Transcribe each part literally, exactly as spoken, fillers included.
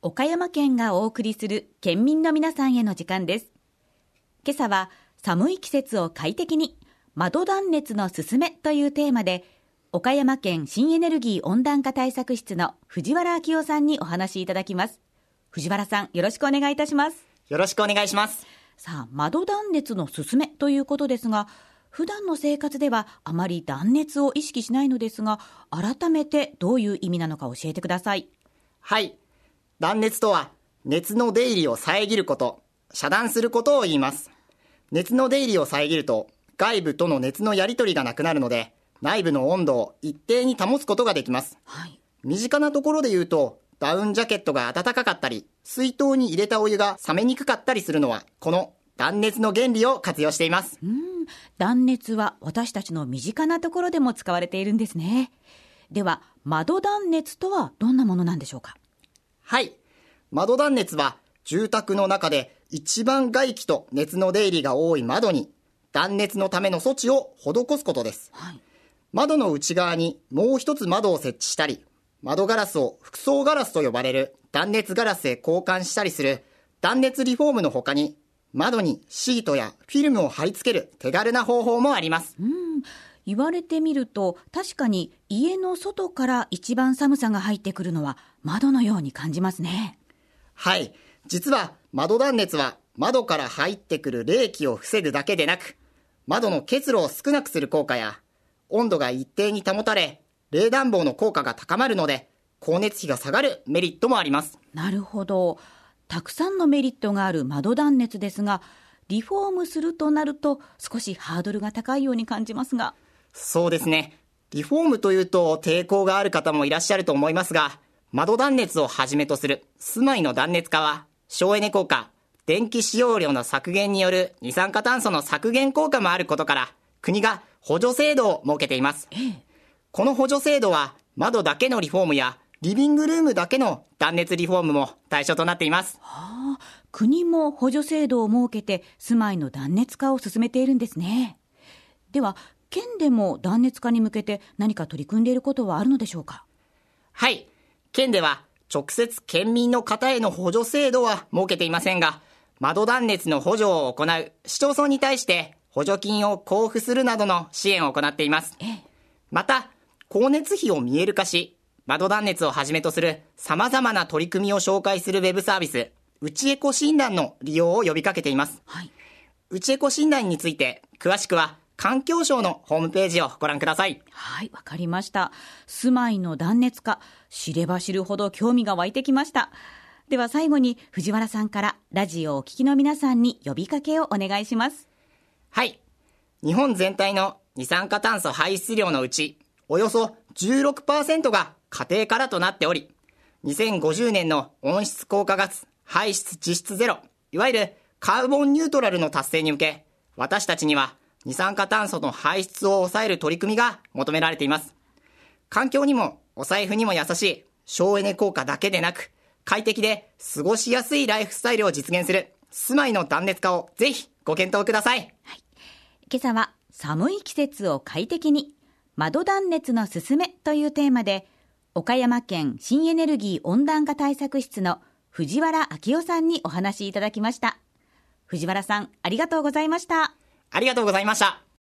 岡山県がお送りする県民の皆さんへの時間です。今朝は寒い季節を快適に窓断熱のすすめというテーマで、岡山県新エネルギー温暖化対策室の藤原明夫さんにお話しいただきます。藤原さん、よろしくお願いいたします。 よろしくお願いします。 さあ、窓断熱のすすめということですが、普段の生活ではあまり断熱を意識しないのですが、改めてどういう意味なのか教えてください。 はい。断熱とは、熱の出入りを遮ること、遮断することを言います。熱の出入りを遮ると、外部との熱のやり取りがなくなるので、内部の温度を一定に保つことができます。 はい、 身近なところで言うと、ダウンジャケットが暖かかったり、水筒に入れたお湯が冷めにくかったりするのは、この断熱の原理を活用しています。 うん、断熱は私たちの身近なところでも使われているんですね。では、窓断熱とはどんなものなんでしょうか。 はい。窓断熱は住宅の中で一番外気と熱の出入りが多い窓に断熱のための措置を施すことです。 はい、 窓の内側にもう一つ窓を設置したり、窓ガラスを複層ガラスと呼ばれる断熱ガラスへ交換したりする断熱リフォームの他に、窓にシートやフィルムを貼り付ける手軽な方法もあります。 うん、言われてみると確かに家の外から一番寒さが入ってくるのは窓のように感じますね。 はい。実は窓断熱は窓から入ってくる冷気を防ぐだけでなく、窓の結露を少なくする効果や、温度が一定に保たれ、冷暖房の効果が高まるので、光熱費が下がるメリットもあります。 なるほど。たくさんのメリットがある窓断熱ですが、リフォームするとなると少しハードルが高いように感じますが。 そうですね。リフォームというと抵抗がある方もいらっしゃると思いますが、窓断熱をはじめとする住まいの断熱化は、省エネ効果、電気使用量の削減による二酸化炭素の削減効果もあることから、国が補助制度を設けています。 ええ、 この補助制度は、窓だけのリフォームやリビングルームだけの断熱リフォームも対象となっています。 はあ、国も補助制度を設けて住まいの断熱化を進めているんですね。では、県でも断熱化に向けて何か取り組んでいることはあるのでしょうか。 はい。県では直接県民の方への補助制度は設けていませんが、窓断熱の補助を行う市町村に対して補助金を交付するなどの支援を行っています。 ええ、 また、光熱費を見える化し、窓断熱をはじめとする様々な取り組みを紹介するウェブサービス、うちエコ診断の利用を呼びかけています。 はい、 うちエコ診断について詳しくは環境省のホームページをご覧ください。 はい、わかりました。住まいの断熱化、知れば知るほど興味が湧いてきました。では最後に藤原さんからラジオをお聞きの皆さんに呼びかけをお願いします。 はい。日本全体の二酸化炭素排出量のうち、およそ じゅうろくパーセント が家庭からとなっており、にせんごじゅうねんの温室効果ガス排出実質ゼロ、いわゆるカーボンニュートラルの達成に向け、私たちには二酸化炭素の排出を抑える取り組みが求められています。環境にもお財布にも優しい省エネ効果だけでなく、快適で過ごしやすいライフスタイルを実現する住まいの断熱化をぜひご検討ください。 はい、今朝は寒い季節を快適に窓断熱のすすめというテーマで、岡山県新エネルギー温暖化対策室の藤原明夫さんにお話いただきました。藤原さん、ありがとうございました。 ありがとうございました。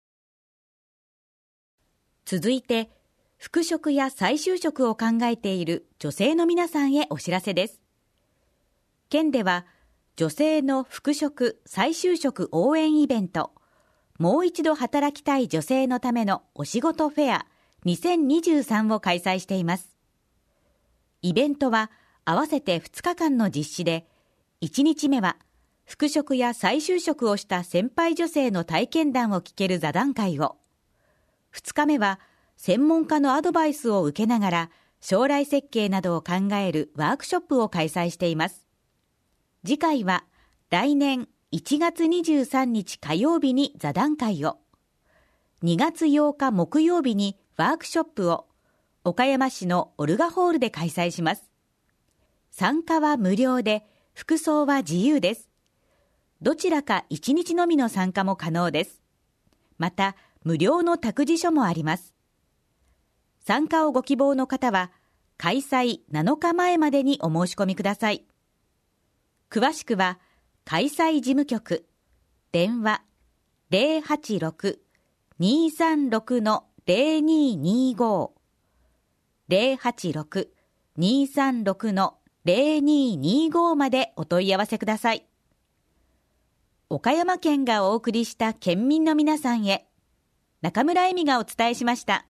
続いて、復職や再就職を考えている女性の皆さんへお知らせです。県では、女性の復職・再就職応援イベント、もう一度働きたい女性のためのお仕事フェアにせんにじゅうさんを開催しています。イベントは合わせてふつかかんの実施で、いちにちめは復職や再就職をした先輩女性の体験談を聞ける座談会を、ふつかめは専門家のアドバイスを受けながら将来設計などを考えるワークショップを開催しています。次回は来年いちがつにじゅうさんにち火曜日に座談会を、にがつようか木曜日にワークショップを岡山市のオルガホールで開催します。参加は無料で、服装は自由です。どちらかいちにちのみの参加も可能です。また、無料の託児所もあります。参加をご希望の方は、 開催なのかまえまでにお申し込みください。詳しくは開催事務局電話 ゼロはちろく にーさんろく ゼロにーにーご ゼロはちろく にーさんろく ゼロにーにーご までお問い合わせください。岡山県がお送りした県民の皆さんへ、中村恵美がお伝えしました。